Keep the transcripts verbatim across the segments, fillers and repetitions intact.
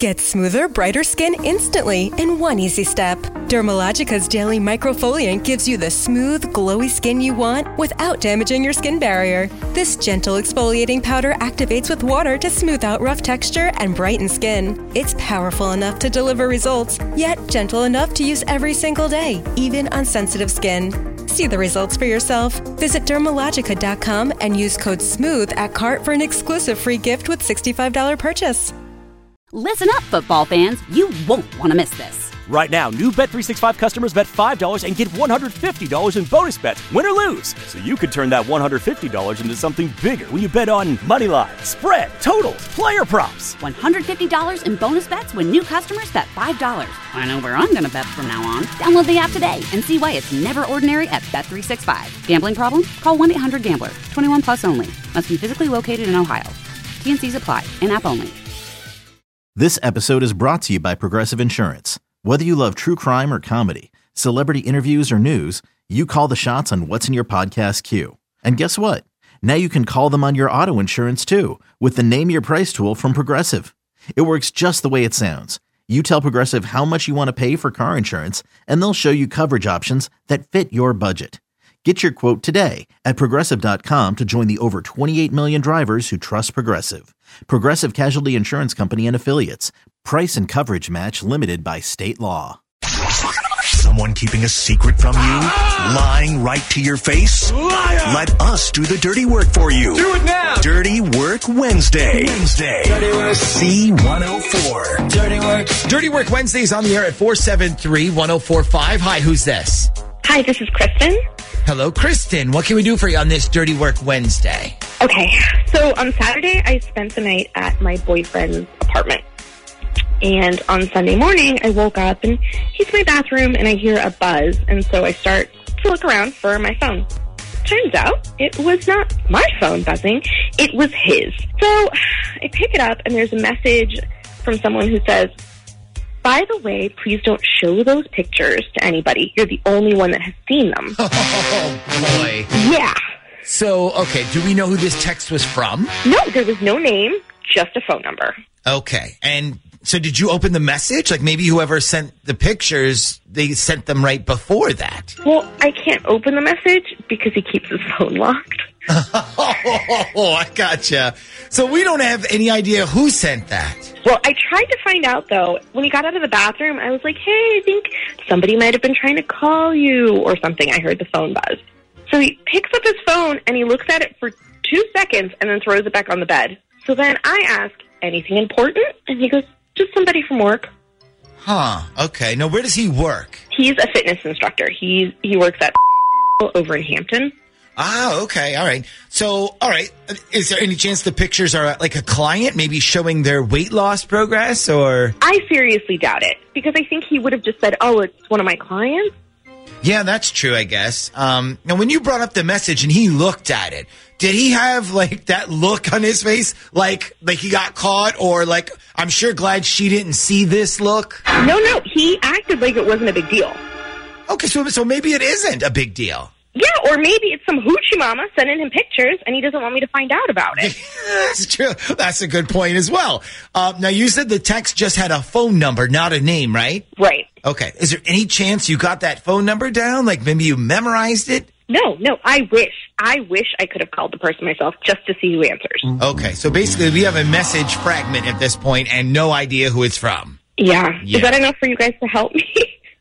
Get smoother, brighter skin instantly in one easy step. Dermalogica's daily microfoliant gives you the smooth, glowy skin you want without damaging your skin barrier. This gentle exfoliating powder activates with water to smooth out rough texture and brighten skin. It's powerful enough to deliver results, yet gentle enough to use every single day, even on sensitive skin. See the results for yourself. Visit Dermalogica dot com and use code SMOOTH at cart for an exclusive free gift with sixty-five dollars purchase. Listen up, football fans. You won't want to miss this. Right now, new Bet three sixty-five customers bet five dollars and get one hundred fifty dollars in bonus bets, win or lose. So you could turn that one hundred fifty dollars into something bigger when you bet on money line, spread, totals, player props. one hundred fifty dollars in bonus bets when new customers bet five dollars. I know where I'm going to bet from now on. Download the app today and see why it's never ordinary at Bet three sixty-five. Gambling problem? Call one eight hundred gambler. twenty-one plus only. Must be physically located in Ohio. T N Cs apply. In-app only. This episode is brought to you by Progressive Insurance. Whether you love true crime or comedy, celebrity interviews or news, you call the shots on what's in your podcast queue. And guess what? Now you can call them on your auto insurance too with the Name Your Price tool from Progressive. It works just the way it sounds. You tell Progressive how much you want to pay for car insurance, and they'll show you coverage options that fit your budget. Get your quote today at Progressive dot com to join the over twenty-eight million drivers who trust Progressive. Progressive Casualty Insurance Company and Affiliates. Price and coverage match limited by state law. Someone keeping a secret from you? Lying right to your face? Liar! Let us do the dirty work for you. Do it now! Dirty Work Wednesday. Wednesday. Dirty Work. C one oh four. Dirty Work. Dirty Work Wednesdays on the air at four seven three, one oh four five. Hi, who's this? Hi, this is Kristen. Hello, Kristen. What can we do for you on this Dirty Work Wednesday? Okay, so on Saturday, I spent the night at my boyfriend's apartment. And on Sunday morning, I woke up and he's in my bathroom and I hear a buzz. And so I start to look around for my phone. Turns out it was not my phone buzzing. It was his. So I pick it up and there's a message from someone who says, by the way, please don't show those pictures to anybody. You're the only one that has seen them. Oh, boy. Yeah. So, okay, do we know who this text was from? No, there was no name, just a phone number. Okay, and so did you open the message? Like maybe whoever sent the pictures, they sent them right before that. Well, I can't open the message because he keeps his phone locked. Oh, I gotcha. So we don't have any idea who sent that. Well, I tried to find out, though. When he got out of the bathroom, I was like, hey, I think somebody might have been trying to call you or something. I heard the phone buzz. So he picks up his phone and he looks at it for two seconds and then throws it back on the bed. So then I ask, anything important? And he goes, just somebody from work. Huh. Okay. Now, where does he work? He's a fitness instructor. He's, he works at over in Hampton. Ah, okay. All right. So, all right. Is there any chance the pictures are like a client maybe showing their weight loss progress or? I seriously doubt it because I think he would have just said, oh, it's one of my clients. Yeah, that's true, I guess. Um, now, when you brought up the message and he looked at it, did he have like that look on his face, like like he got caught, or like I'm sure glad she didn't see this look? No, no, he acted like it wasn't a big deal. Okay, so so maybe it isn't a big deal. Yeah, or maybe it's some hoochie mama sending him pictures and he doesn't want me to find out about it. That's true. That's a good point as well. Uh, now, you said the text just had a phone number, not a name, right? Right. Okay. Is there any chance you got that phone number down? Like maybe you memorized it? No, no, I wish. I wish I could have called the person myself just to see who answers. Okay, so basically we have a message fragment at this point and no idea who it's from. Yeah. Yeah. Is that enough for you guys to help me?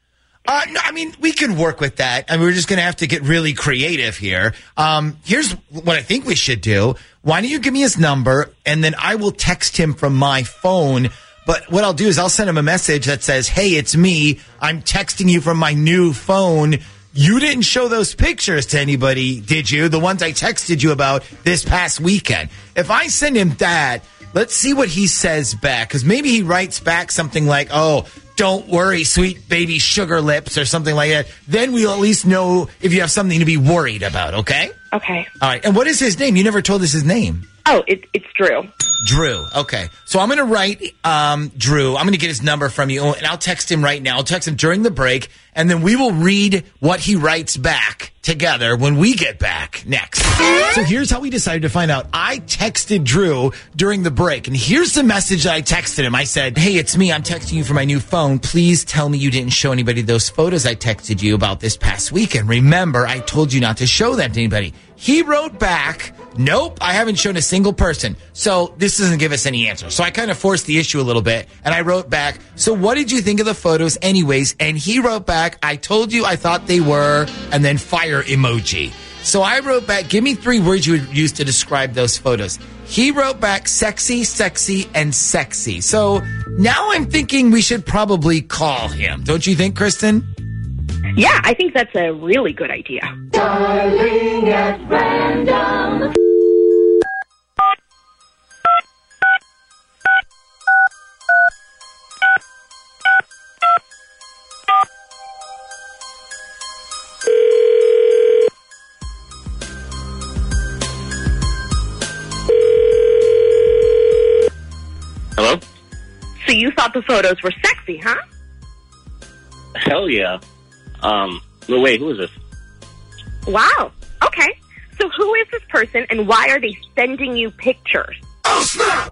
Uh, no, I mean, we can work with that. I mean, we're just going to have to get really creative here. Um, here's what I think we should do. Why don't you give me his number, and then I will text him from my phone. But what I'll do is I'll send him a message that says, hey, it's me. I'm texting you from my new phone. You didn't show those pictures to anybody, did you? The ones I texted you about this past weekend. If I send him that, let's see what he says back. Because maybe he writes back something like, oh, don't worry, sweet baby sugar lips or something like that. Then we'll at least know if you have something to be worried about, okay? Okay. All right. And what is his name? You never told us his name. Oh, it, it's Drew. Drew. Okay. So I'm going to write um, Drew. I'm going to get his number from you, and I'll text him right now. I'll text him during the break, and then we will read what he writes back together when we get back next. So here's how we decided to find out. I texted Drew during the break, and here's the message that I texted him. I said, hey, it's me. I'm texting you from my new phone. Please tell me you didn't show anybody those photos I texted you about this past weekend. Remember, I told you not to show them to anybody. He wrote back, nope, I haven't shown a single person. So this doesn't give us any answer. So I kind of forced the issue a little bit, and I wrote back, so what did you think of the photos anyways? And he wrote back, I told you I thought they were, and then fire emoji. So I wrote back, give me three words you would use to describe those photos. He wrote back, sexy, sexy, and sexy. So now I'm thinking we should probably call him. Don't you think, Kristen? Yeah, I think that's a really good idea. Darling at random. Hello? So you thought the photos were sexy, huh? Hell yeah. Um, no, wait, who is this? Wow. Okay. So who is this person, and why are they sending you pictures? Oh, snap!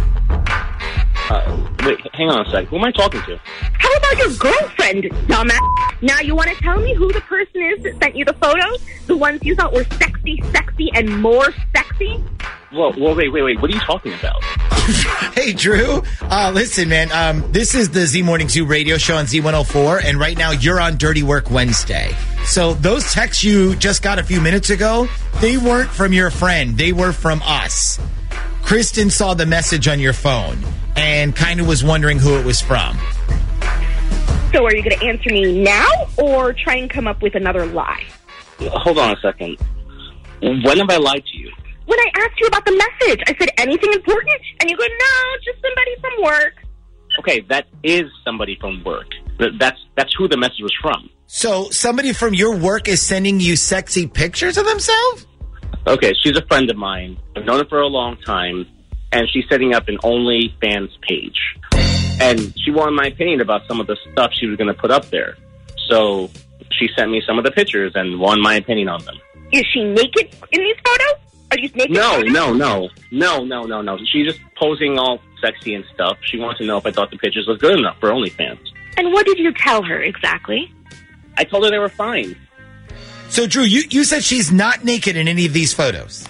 Uh, wait, hang on a sec. Who am I talking to? How about your girlfriend, dumbass? Now you want to tell me who the person is that sent you the photos? The ones you thought were sexy, sexy, and more sexy? Well, well, wait, wait, wait. What are you talking about? Hey, Drew. Uh, listen, man, um, this is the Z Morning Zoo radio show on Z one oh four, and right now you're on Dirty Work Wednesday. So those texts you just got a few minutes ago, they weren't from your friend. They were from us. Kristen saw the message on your phone and kind of was wondering who it was from. So are you going to answer me now or try and come up with another lie? Hold on a second. When have I lied to you? When I asked you about the message, I said, anything important? And you go, no, just somebody from work. Okay, that is somebody from work. That's that's who the message was from. So somebody from your work is sending you sexy pictures of themselves? Okay, she's a friend of mine. I've known her for a long time, and she's setting up an OnlyFans page. And she wanted my opinion about some of the stuff she was going to put up there. So she sent me some of the pictures and wanted my opinion on them. Is she naked in these photos? Are these naked No, photos? no, no. No, no, no, no. She's just posing all sexy and stuff. She wanted to know if I thought the pictures looked good enough for OnlyFans. And what did you tell her exactly? I told her they were fine. So, Drew, you, you said she's not naked in any of these photos.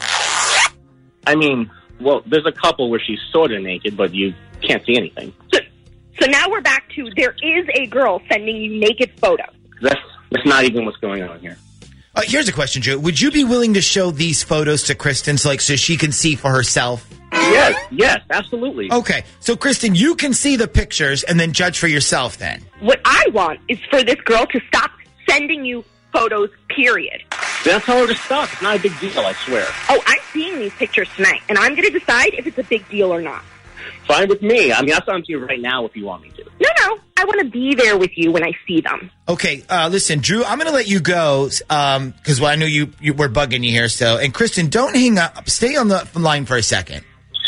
I mean, well, there's a couple where she's sort of naked, but you can't see anything. So, so now we're back to there is a girl sending you naked photos. That's, that's not even what's going on here. Uh, here's a question, Drew. Would you be willing to show these photos to Kristen so, like, so she can see for herself? Yes, yes, absolutely. Okay, so, Kristen, you can see the pictures and then judge for yourself then. What I want is for this girl to stop sending you photos, period. Then tell her to stop. It's not a big deal, I swear. Oh, I'm seeing these pictures tonight, and I'm going to decide if it's a big deal or not. Fine with me. I mean, I'll send them to you right now if you want me to. No, no. I want to be there with you when I see them. Okay, uh, listen, Drew, I'm going to let you go because um, well, I know you, you were bugging you here. So, and Kristen, don't hang up. Stay on the line for a second.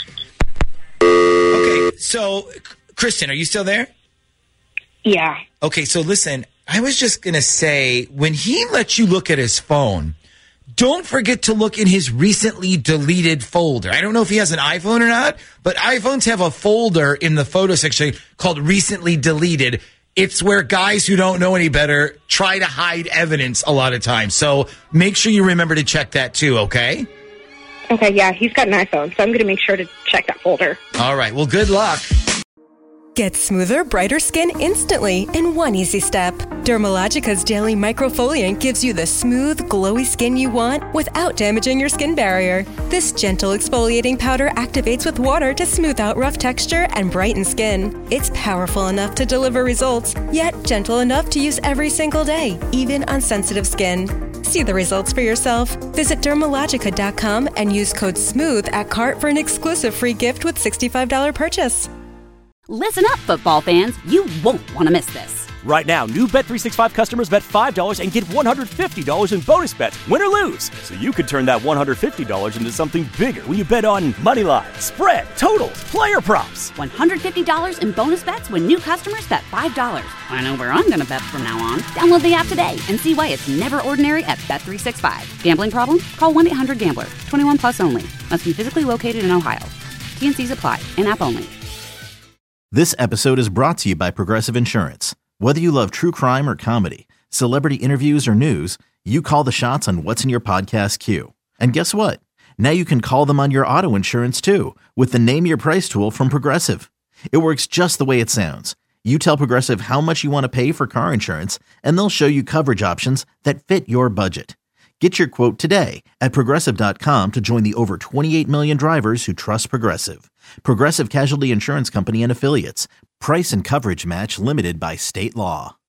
Okay, so, Kristen, are you still there? Yeah. Okay, so listen, I was just going to say, when he lets you look at his phone, don't forget to look in his recently deleted folder. I don't know if he has an iPhone or not, but iPhones have a folder in the photo section called recently deleted. It's where guys who don't know any better try to hide evidence a lot of times. So make sure you remember to check that too, okay? Okay, yeah, he's got an iPhone, so I'm going to make sure to check that folder. All right, well, good luck. Get smoother, brighter skin instantly in one easy step. Dermalogica's Daily Microfoliant gives you the smooth, glowy skin you want without damaging your skin barrier. This gentle exfoliating powder activates with water to smooth out rough texture and brighten skin. It's powerful enough to deliver results, yet gentle enough to use every single day, even on sensitive skin. See the results for yourself. Visit Dermalogica dot com and use code SMOOTH at cart for an exclusive free gift with sixty-five dollars purchase. Listen up, football fans. You won't want to miss this. Right now, new Bet three sixty-five customers bet five dollars and get one hundred fifty dollars in bonus bets, win or lose. So you could turn that one hundred fifty dollars into something bigger when you bet on money line, spread, totals, player props. one hundred fifty dollars in bonus bets when new customers bet five dollars. I know where I'm going to bet from now on. Download the app today and see why it's never ordinary at Bet three sixty-five. Gambling problem? Call one eight hundred gambler. twenty-one plus only. Must be physically located in Ohio. T N Cs apply. In-app only. This episode is brought to you by Progressive Insurance. Whether you love true crime or comedy, celebrity interviews or news, you call the shots on what's in your podcast queue. And guess what? Now you can call them on your auto insurance too with the Name Your Price tool from Progressive. It works just the way it sounds. You tell Progressive how much you want to pay for car insurance, and they'll show you coverage options that fit your budget. Get your quote today at Progressive dot com to join the over twenty-eight million drivers who trust Progressive. Progressive Casualty Insurance Company and Affiliates. Price and coverage match limited by state law.